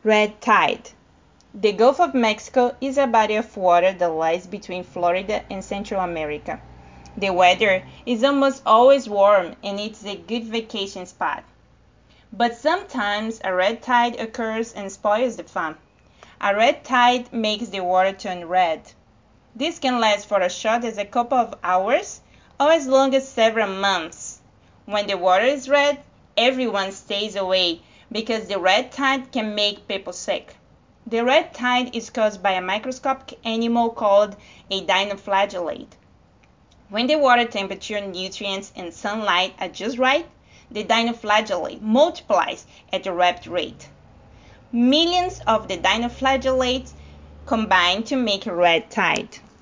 Red tide. The Gulf of Mexico is a body of water that lies between Florida and Central America. The weather is almost always warm and it's a good vacation spot. But sometimes a red tide occurs and spoils the fun. A red tide makes the water turn red. This can last for as short as a couple of hours or as long as several months. When the water is red, everyone stays away because the red tide can make people sick. The red tide is caused by a microscopic animal called a dinoflagellate. When the water temperature, nutrients, and sunlight are just right, the dinoflagellate multiplies at a rapid rate. Millions of the dinoflagellates combine to make a red tide.